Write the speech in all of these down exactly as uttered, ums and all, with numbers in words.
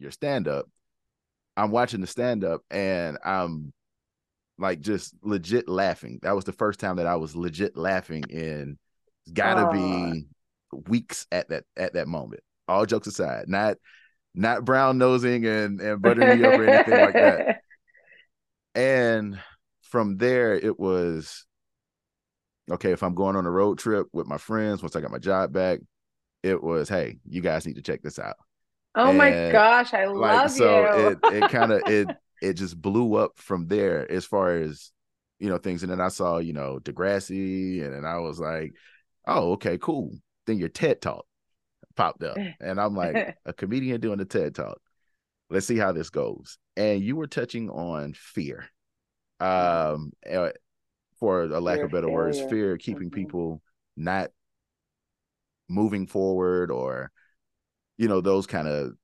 your stand-up, I'm watching the stand-up and I'm like just legit laughing. That was the first time that I was legit laughing in gotta Oh. be weeks at that at that moment. All jokes aside, not not brown nosing and and buttering me up or anything like that. And from there, it was okay. If I'm going on a road trip with my friends, once I got my job back, it was, hey, you guys need to check this out. Oh my And gosh, I like, love so you. it it kind of it it just blew up from there as far as, you know, things. And then I saw, you know, Degrassi, and then I was like, oh, okay, cool. Then your TED Talk popped up, and I'm like, a comedian doing a TED Talk. Let's see how this goes. And you were touching on fear, Yeah, um, uh, for a lack fear of of better words, failure. fear keeping Hmm. people not moving forward, or, you know, those kind of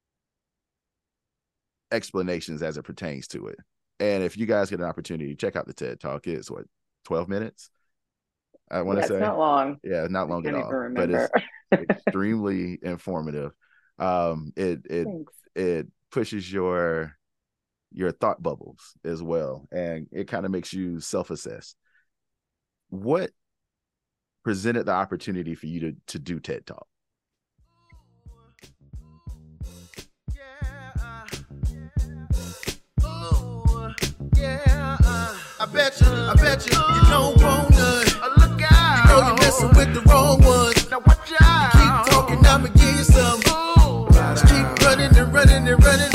explanations as it pertains to it. And if you guys get an opportunity, check out the TED Talk. It's what, twelve minutes, I want to Yeah, it's say. not long. Yeah, not I long at can't even all, but remember. it's extremely informative. Um, it it Thanks. it pushes your your thought bubbles as well, and it kind of makes you self-assess. What presented the opportunity for you to to do TED Talk? Yeah, uh, I bet you, I bet you, you don't want none. Uh, look out. You know you're messing with the wrong ones. Now watch out. You keep talking, I'ma give you some. Ooh. Just keep running and running and running.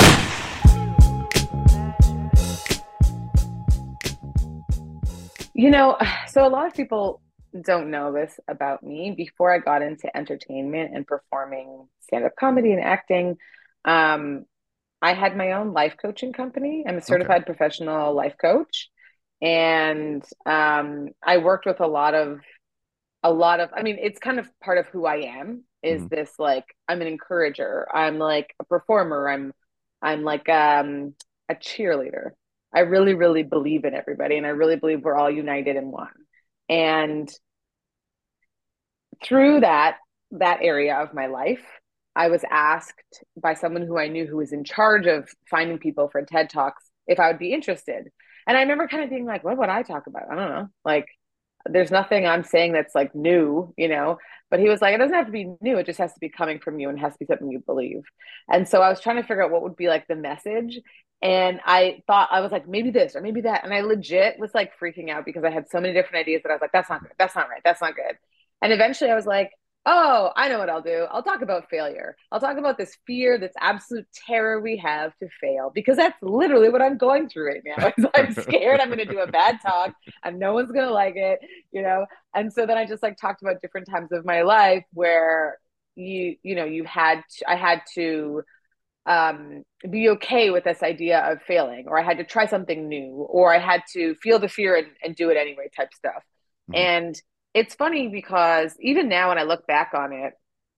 You know, so a lot of people don't know this about me. Before I got into entertainment and performing stand-up comedy and acting, um, I had my own life coaching company. I'm a Okay. certified professional life coach. And um, I worked with a lot of a lot of, I mean, it's kind of part of who I am is Mm-hmm. this like I'm an encourager. I'm like a performer. I'm I'm like um a cheerleader. I really, really believe in everybody and I really believe we're all united in one. And through that that area of my life, I was asked by someone who I knew who was in charge of finding people for TED Talks if I would be interested. And I remember kind of being like, what would I talk about? I don't know. Like there's nothing I'm saying that's like new, you know. But he was like, it doesn't have to be new. It just has to be coming from you and it has to be something you believe. And so I was trying to figure out what would be like the message. And I thought I was like, maybe this or maybe that. And I legit was like freaking out because I had so many different ideas that I was like, that's not good. That's not right. That's not good. And eventually I was like, oh, I know what I'll do. I'll talk about failure. I'll talk about this fear, this absolute terror we have to fail, because that's literally what I'm going through right now. Is I'm scared I'm going to do a bad talk and no one's going to like it, you know? And so then I just like talked about different times of my life where you, you know, you had, to, I had to um, be okay with this idea of failing, or I had to try something new, or I had to feel the fear and, and do it anyway type stuff. Mm-hmm. And it's funny because even now when I look back on it,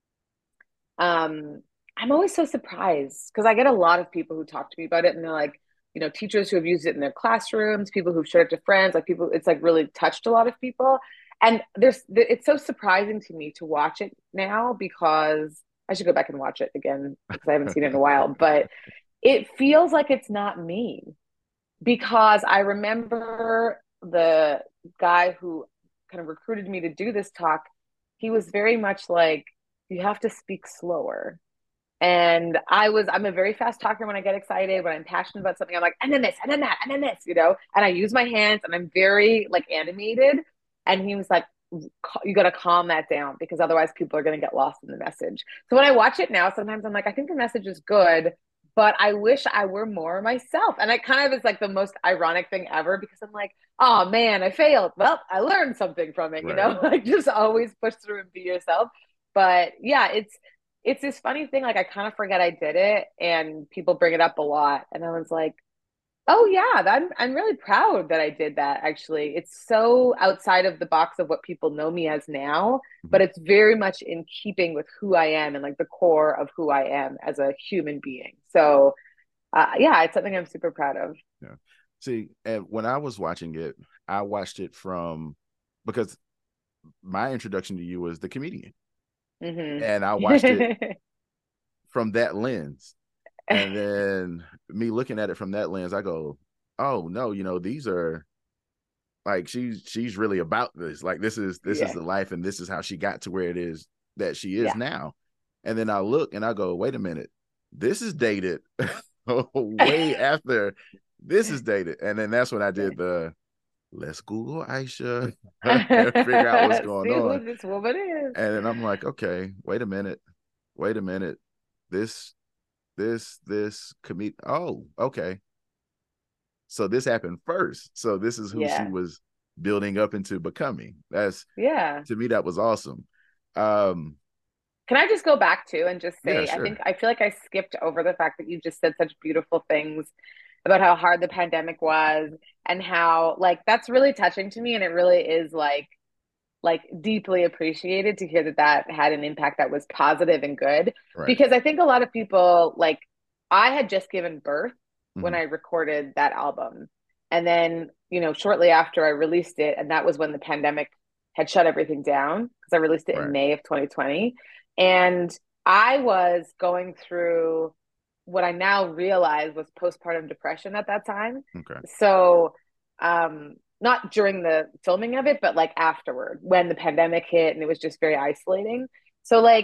um, I'm always so surprised because I get a lot of people who talk to me about it and they're like, you know, teachers who have used it in their classrooms, people who've showed it to friends, like people, it's like really touched a lot of people. And there's, it's so surprising to me to watch it now because I should go back and watch it again because I haven't seen it in a while, but it feels like it's not me because I remember the guy who kind of recruited me to do this talk. He was very much like, you have to speak slower. And I was, I'm a very fast talker when I get excited, when I'm passionate about something, I'm like, and then this, and then that, and then this, you know, and I use my hands and I'm very like animated. And he was like, you got to calm that down because otherwise people are going to get lost in the message. So when I watch it now, sometimes I'm like, I think the message is good, but I wish I were more myself. And it kind of is like the most ironic thing ever because I'm like, oh man, I failed. Well, I learned something from it, you Right. know, like just always push through and be yourself. But yeah, it's, it's this funny thing. Like I kind of forget I did it, and people bring it up a lot, and I was like, "Oh yeah, I'm I'm really proud that I did that." Actually, it's so outside of the box of what people know me as now, Mm-hmm. but it's very much in keeping with who I am and like the core of who I am as a human being. So, uh, yeah, it's something I'm super proud of. Yeah. See, and when I was watching it, I watched it from, because my introduction to you was the comedian, Hmm. and I watched it from that lens. And then me looking at it from that lens, I go, oh no, you know, these are like she's she's really about this. Like this is this Yeah. is the life, and this is how she got to where it is that she is Yeah. now. And then I look and I go, wait a minute, this is dated way after this is dated. And then that's when I did the let's Google Aisha and figure out what's going See on. who this woman is. And then I'm like, okay, wait a minute, wait a minute, this this this commit. Oh, okay. So this happened first. So this is who Yeah. she was building up into becoming. That's Yeah. to me, that was awesome. Um, Can I just go back to and just say, Yeah, I sure. think I feel like I skipped over the fact that you just said such beautiful things about how hard the pandemic was and how like that's really touching to me, and it really is like like deeply appreciated to hear that that had an impact that was positive and good. right. Because I think a lot of people like I had just given birth when Mhm. I recorded that album. And then, you know, shortly after I released it, and that was when the pandemic had shut everything down because I released it in Right. May of twenty twenty. And I was going through what I now realize was postpartum depression at that time. Okay. So, um, not during the filming of it, but like afterward when the pandemic hit and it was just very isolating. So, like,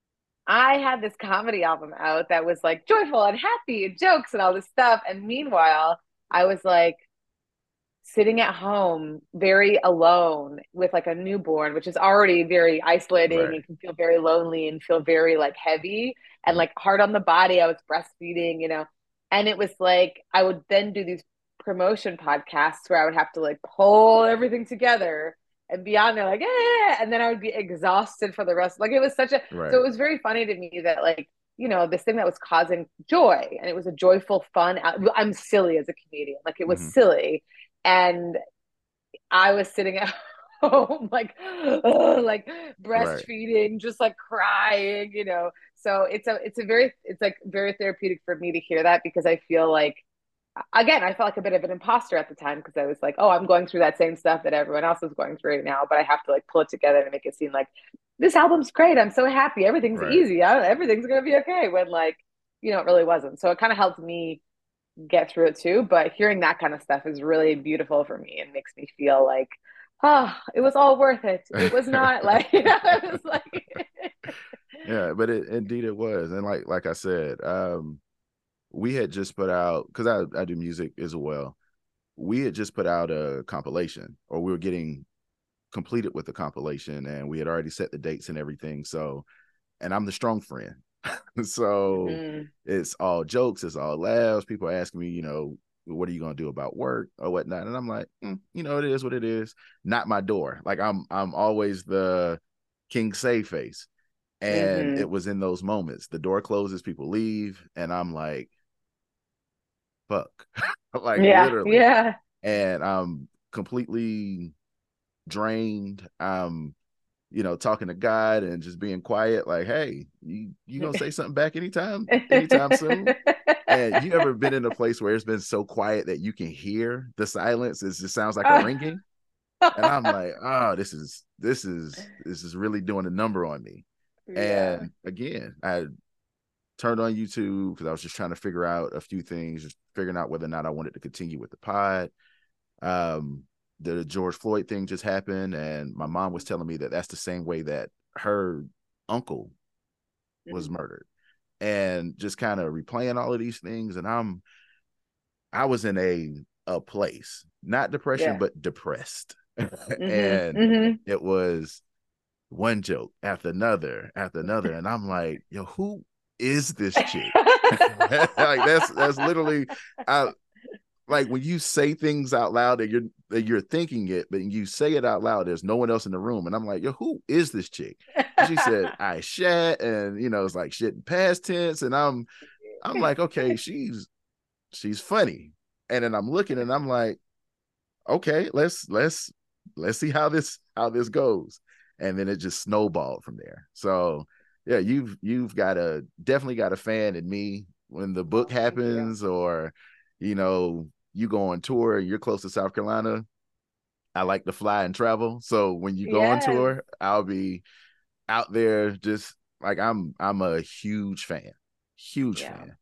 I had this comedy album out that was like joyful and happy and jokes and all this stuff. And meanwhile, I was like sitting at home very alone with like a newborn, which is already very isolating Right. and can feel very lonely and feel very like heavy and like hard on the body. I was breastfeeding, you know, and it was like I would then do these promotion podcasts where I would have to like pull everything together and be on there like, yeah, and then I would be exhausted for the rest. Like it was such a, Right. so it was very funny to me that like, you know, this thing that was causing joy and it was a joyful, fun, I'm silly as a comedian. Like it was Mhm. silly. And I was sitting at home, like, ugh, like breastfeeding, just like crying, you know. So it's a, it's a very, it's like very therapeutic for me to hear that because I feel like, again, I felt like a bit of an imposter at the time because I was like, oh, I'm going through that same stuff that everyone else is going through right now, but I have to like pull it together and make it seem like this album's great. I'm so happy. Everything's Right. easy. I, everything's gonna be okay. When like, you know, it really wasn't. So it kind of helped me get through it too. But hearing that kind of stuff is really beautiful for me and makes me feel like, oh, it was all worth it. It was not like, you know, it was like, Yeah, but it indeed it was. And like like I said, um, we had just put out, because I, I do music as well. We had just put out a compilation, or we were getting completed with the compilation, and we had already set the dates and everything. So, and I'm the strong friend. So Mhm. it's all jokes, it's all laughs. People asking me, you know, what are you gonna do about work or whatnot? And I'm like, mm, you know, it is what it is. Not my door. Like I'm I'm always the king save face. And Mhm. it was in those moments. The door closes, people leave, and I'm like, fuck. Like Yeah, literally. yeah. And I'm completely drained. I'm, you know, talking to God and just being quiet, like, hey, you you gonna say something back anytime, anytime soon? And you ever been in a place where it's been so quiet that you can hear the silence? It just sounds like a ringing. And I'm like, oh, this is this is this is really doing a number on me. Yeah. And again, I turned on YouTube because I was just trying to figure out a few things, just figuring out whether or not I wanted to continue with the pod. Um, the George Floyd thing just happened, and my mom was telling me that that's the same way that her uncle was Mhm. murdered, and just kind of replaying all of these things. And I'm, I was in a a place, not depression, Yeah. but depressed, Mhm. and Mhm. it was one joke after another after another, and I'm like, yo, who is this chick? Like that's that's literally, I like when you say things out loud that you're that you're thinking it, but you say it out loud, there's no one else in the room, and I'm like, yo, who is this chick? And she said, I shat, and you know, it's like shit in past tense, and I'm I'm like, okay, she's she's funny, and then I'm looking, and I'm like, okay, let's let's let's see how this how this goes, and then it just snowballed from there. So yeah, you've you've got a definitely got a fan in me. When the book Oh, thank you. happens, or you know, you go on tour, you're close to South Carolina, I like to fly and travel. So when you go on Yes. tour, I'll be out there just like I'm I'm a huge fan. Huge Yeah. fan.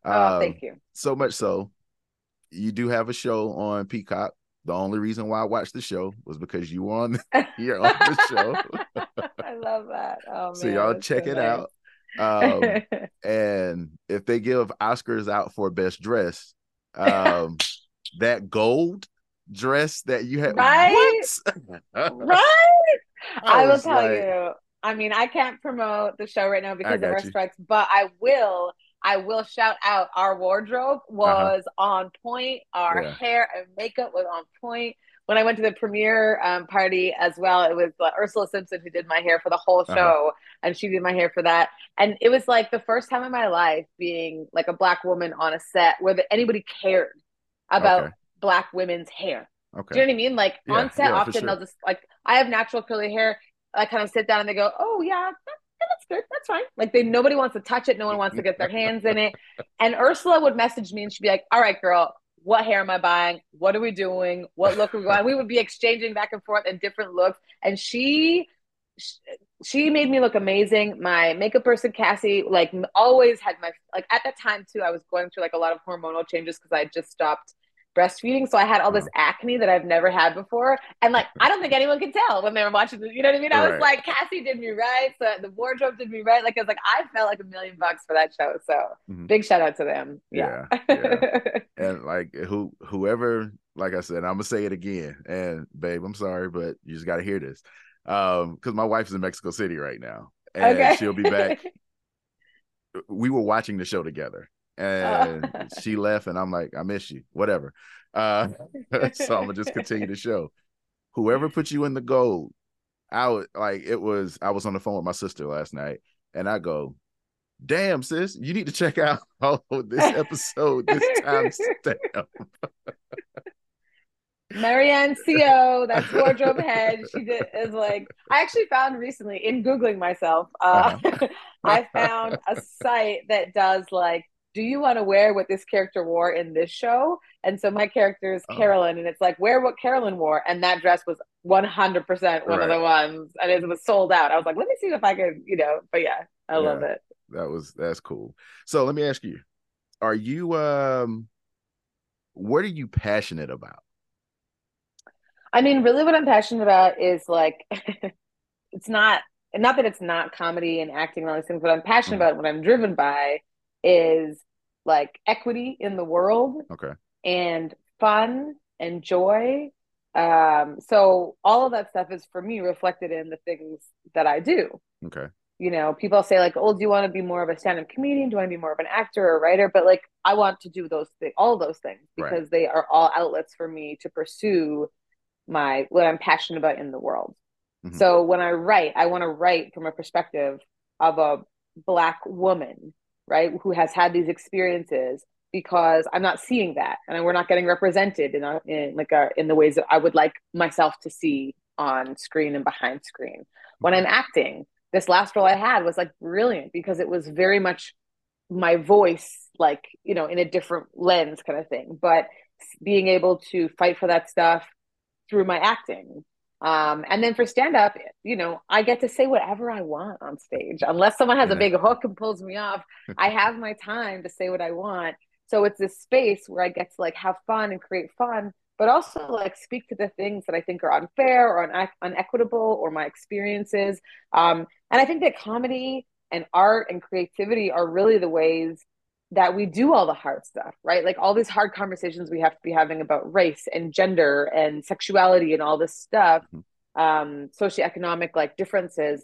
Oh, Um, thank you. so much so, you do have a show on Peacock. The only reason why I watched the show was because you were on you're on the show. I love that. Oh So man, y'all that's check so it nice. out. Um, and if they give Oscars out for best dress, um, that gold dress that you had, Right? what? Right? I I will was tell like, you. I mean, I can't promote the show right now I because of got our you. strikes, but I will. I will shout out our wardrobe Uh-huh. was on point. Our Yeah. hair and makeup was on point. When I went to the premiere um, party as well, it was uh, Ursula Simpson who did my hair for the whole Uh-huh. show, and she did my hair for that. And it was like the first time in my life being like a Black woman on a set where the, anybody cared about Okay. Black women's hair. Okay. Do you know what I mean? Like Yeah, on set, yeah, for often sure. they'll just like, I have natural curly hair. I kind of sit down and they go, "Oh yeah, that, that's good. That's fine." Like they, nobody wants to touch it. No one wants to get their hands in it. And Ursula would message me and she'd be like, "All right, girl, what hair am I buying? What are we doing? What look are we going?" We would be exchanging back and forth in different looks. And she, she made me look amazing. My makeup person, Cassie, like always had my, like at that time too, I was going through like a lot of hormonal changes because I had just stopped breastfeeding. So I had all this Uh-huh. acne that I've never had before. And like, I don't think anyone could tell when they were watching this. You know what I mean? I was Right. like, Cassie did me right. So the wardrobe did me right. Like, I was like, I felt like a million bucks for that show. So Mhm. big shout out to them. Yeah. Yeah. Yeah. And like who whoever, like I said, I'm gonna say it again. And babe, I'm sorry, but you just gotta hear this. Um, because my wife's in Mexico City right now. And Okay. she'll be back. We were watching the show together. And Oh. she left, and I'm like, I miss you, whatever. Uh, so I'm gonna just continue the show. Whoever put you in the gold, I was like, it was. I was on the phone with my sister last night, and I go, "Damn, sis, you need to check out oh, this episode, this time stamp." Marianne C O, that's wardrobe head. She did is like, I actually found recently in Googling myself, uh, Uh-huh. I found a site that does like, do you want to wear what this character wore in this show? And so my character is Oh, Carolyn, and it's like, wear what Carolyn wore. And that dress was one hundred percent one of right. the ones, and it was sold out. I was like, let me see if I could, you know, but yeah, I love Yeah, it. that was that's cool. So let me ask you, are you um what are you passionate about? I mean, really what I'm passionate about is like, it's not, not that it's not comedy and acting and all these things, but I'm passionate Mhm. about, what I'm driven by is like equity in the world Okay. and fun and joy. Um, so all of that stuff is for me reflected in the things that I do. Okay. You know, people say like, "Oh, do you want to be more of a stand-up comedian? Do you want to be more of an actor or a writer?" But like, I want to do those things, all those things, Right. because they are all outlets for me to pursue my what I'm passionate about in the world. Mhm. So when I write, I want to write from a perspective of a Black woman, right, who has had these experiences, because I'm not seeing that, and we're not getting represented in, a, in like a, in the ways that I would like myself to see on screen and behind screen. When I'm acting, this last role I had was like brilliant because it was very much my voice, like, you know, in a different lens kind of thing. But being able to fight for that stuff through my acting. Um, and then for stand up, you know, I get to say whatever I want on stage. Unless someone has a Yeah. big hook and pulls me off, I have my time to say what I want. So it's this space where I get to like have fun and create fun, but also like speak to the things that I think are unfair or un- unequitable or my experiences. Um, and I think that comedy and art and creativity are really the ways that we do all the hard stuff, right? Like all these hard conversations we have to be having about race and gender and sexuality and all this stuff, Mhm. um, socioeconomic like differences.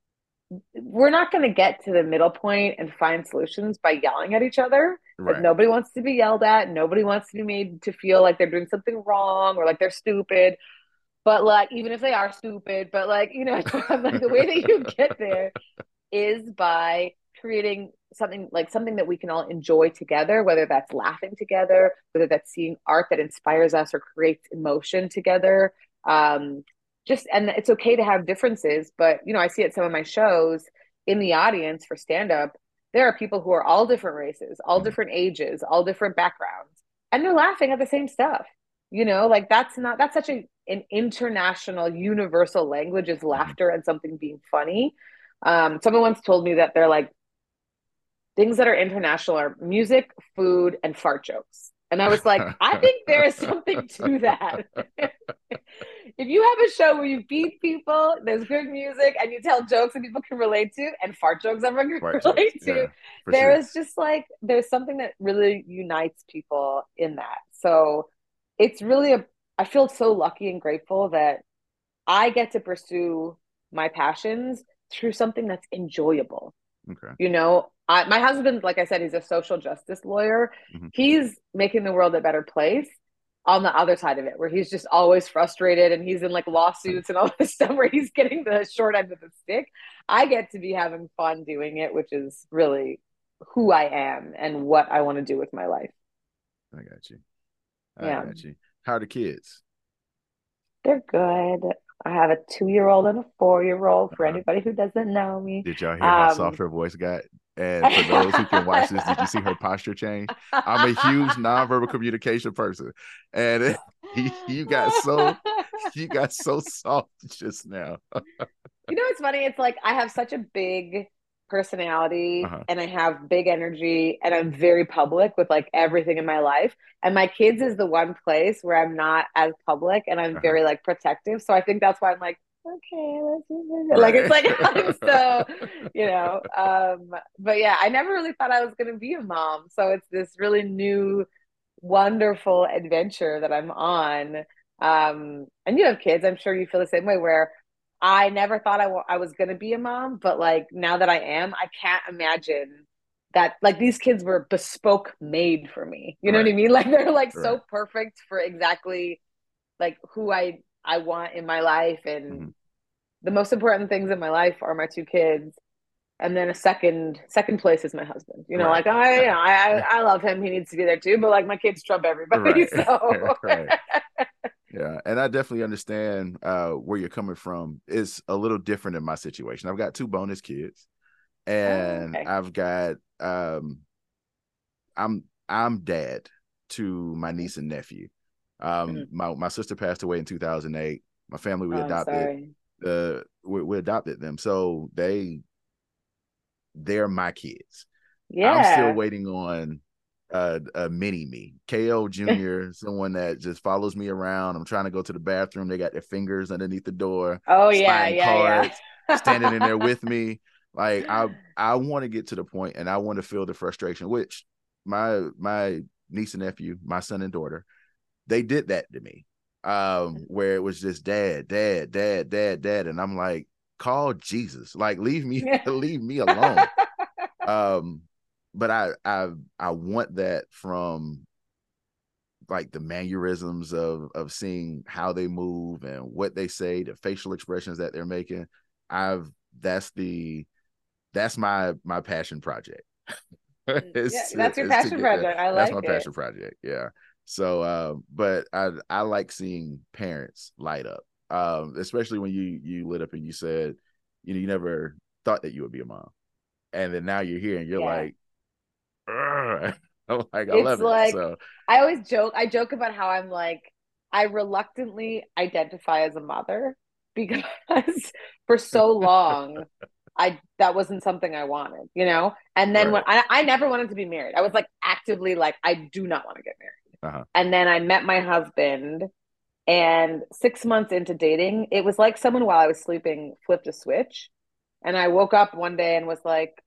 We're not going to get to the middle point and find solutions by yelling at each other. Right. Nobody wants to be yelled at. Nobody wants to be made to feel like they're doing something wrong or like they're stupid. But like, even if they are stupid, but like, you know, like the way that you get there is by creating something like something that we can all enjoy together, whether that's laughing together, whether that's seeing art that inspires us or creates emotion together. Um, just, and it's okay to have differences, but you know, I see at some of my shows in the audience for stand up, there are people who are all different races, all Mhm. different ages, all different backgrounds, and they're laughing at the same stuff. You know, like that's not, that's such a, an international, universal language is Mhm. laughter and something being funny. Um, someone once told me that they're like, things that are international are music, food, and fart jokes. And I was like, I think there is something to that. If you have a show where you feed people, there's good music, and you tell jokes that people can relate to, and fart jokes everyone can Fart relate jokes. to, Yeah, for there sure. is just like, there's something that really unites people in that. So it's really a, I feel so lucky and grateful that I get to pursue my passions through something that's enjoyable. Okay. You know, I, my husband, like I said, he's a social justice lawyer. Mhm. He's making the world a better place on the other side of it, where he's just always frustrated and he's in like lawsuits and all this stuff where he's getting the short end of the stick. I get to be having fun doing it, which is really who I am and what I want to do with my life. I got you. I Yeah. got you. How are the kids? They're good. I have a two-year-old and a four-year-old for Uh-huh. anybody who doesn't know me. Did y'all hear how soft Um, her voice got? And for those who can watch this, did you see her posture change? I'm a huge nonverbal communication person, and it, you got so you got so soft just now. You know, it's funny. It's like I have such a big personality Uh-huh. and I have big energy and I'm very public with like everything in my life. And my kids is the one place where I'm not as public and I'm Uh-huh. very like protective. So I think that's why I'm like, okay, let's do it. Like Right. it's like I'm so, you know. Um, but yeah, I never really thought I was gonna be a mom. So it's this really new, wonderful adventure that I'm on. Um, and you have kids, I'm sure you feel the same way where I never thought I, I was going to be a mom, but like now that I am, I can't imagine that like these kids were bespoke made for me. You know what I Right. mean? Like they're like Right. so perfect for exactly like who I I want in my life, and Mm-hmm. the most important things in my life are my two kids, and then a second second place is my husband. You know, Right. like I you Yeah. know, I I love him. He needs to be there too, but like my kids trump everybody. Right. So Right. Yeah, and I definitely understand uh, where you're coming from. It's a little different in my situation. I've got two bonus kids, oh, and okay. I've got um, I'm I'm dad to my niece and nephew. Um, Mm-hmm. my my sister passed away in two thousand eight. My family we Oh, I'm adopted sorry. uh we, we adopted them, so they they're my kids. I'm still Yeah. waiting on uh, a mini me, K O Junior, someone that just follows me around. I'm trying to go to the bathroom. They got their fingers underneath the door, Oh yeah, signing yeah, cards, standing in there yeah. with me. Like I, I want to get to the point, and I want to feel the frustration. Which my my niece and nephew, my son and daughter, they did that to me. Um, where it was just dad, dad, dad, dad, dad, and I'm like, call Jesus, like leave me, leave me alone. Um, but I I I want that from like the mannerisms of of seeing how they move and what they say, the facial expressions that they're making. I've that's the that's my my passion project. Yeah, it's to, that's your it's to passion get there. project. I That's like my it. passion project. Yeah. So, uh, but I I like seeing parents light up, um, especially when you you lit up and you said, you know, you never thought that you would be a mom, and then now you're here and you're Yeah. like, I'm like, I It's love it. like So, I always joke, I joke about how I'm like I reluctantly identify as a mother because for so long I that wasn't something I wanted, you know? And then when right. I I never wanted to be married. I was like actively like I do not want to get married. Uh-huh. And then I met my husband, and six months into dating, it was like someone while I was sleeping flipped a switch. And I woke up one day and was like,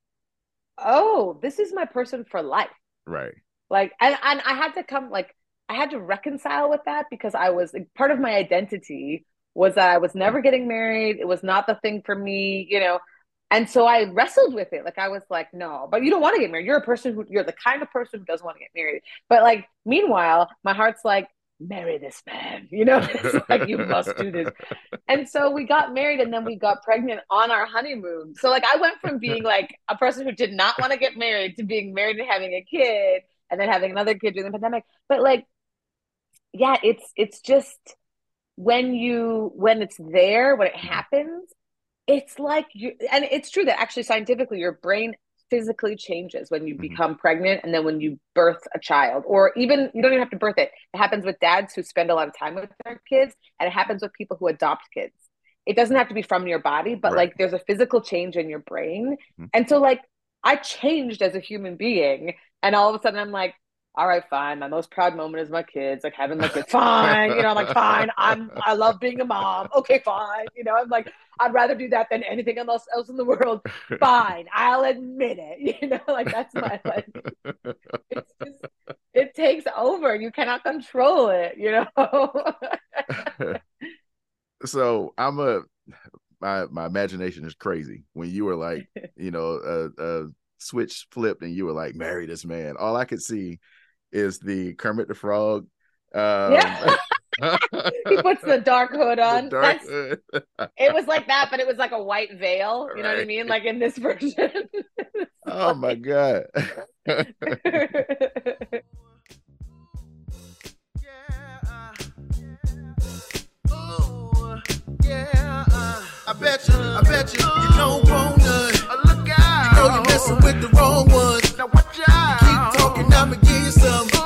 oh, this is my person for life. Right. Like, and, and I had to come, like, I had to reconcile with that because I was like, part of my identity was that I was never getting married. It was not the thing for me, you know. And so I wrestled with it. Like, I was like, no, but you don't want to get married. You're a person who, you're the kind of person who doesn't want to get married. But like, meanwhile, my heart's like, marry this man, you know, it's like, you must do this. And so we got married and then we got pregnant on our honeymoon. So like I went from being like a person who did not want to get married to being married and having a kid and then having another kid during the pandemic. But like, yeah, it's it's just when you when it's there, when it happens, it's like you and it's true that actually scientifically your brain physically changes when you Mm-hmm. become pregnant and then when you birth a child, or even you don't even have to birth it. It happens with dads who spend a lot of time with their kids, and it happens with people who adopt kids. It doesn't have to be from your body, but Right. like there's a physical change in your brain. Mm-hmm. And so like I changed as a human being. And all of a sudden I'm like, all right, fine. My most proud moment is my kids, like having my kids. Fine. You know, I'm like, fine. I'm, I love being a mom. Okay, fine. You know, I'm like, I'd rather do that than anything else, else in the world. Fine. I'll admit it. You know, like that's my, like, it's just, it takes over. You cannot control it, you know? So I'm a, my, my imagination is crazy. When you were like, you know, a, a switch flipped and you were like, marry this man. All I could see is the Kermit the Frog. Um, yeah. He puts the dark hood on. Dark That's, hood. It was like that, but it was like a white veil. You know Right. what I mean? Like in this version. Oh my God. I bet you, I bet you, you don't want none. Look out. You know you're messing with the wrong ones. Now watch out. Keep talking, I'ma give you some.